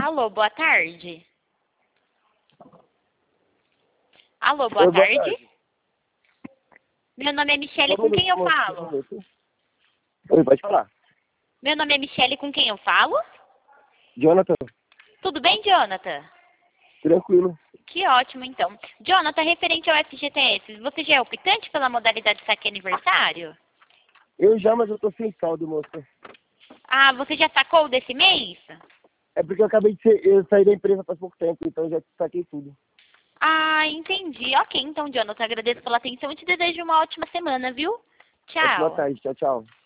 Alô, boa tarde. Alô, boa Oi, boa tarde. tarde. Meu nome é Michele, com quem eu falo? Oi, pode falar. Meu nome é Michele, com quem eu falo? Jonathan, Tudo bem, Jonathan? tranquilo. Que ótimo, então. Jonathan, referente ao FGTS, você já é optante pela modalidade saque aniversário? Mas eu tô sem saldo, moça. Ah, você já sacou desse mês? É porque eu saí da empresa faz pouco tempo, então já saquei tudo. Ah, entendi. Ok, então, Jonathan, agradeço pela atenção e te desejo uma ótima semana, viu? Ótima Tchau. tarde, tchau, tchau.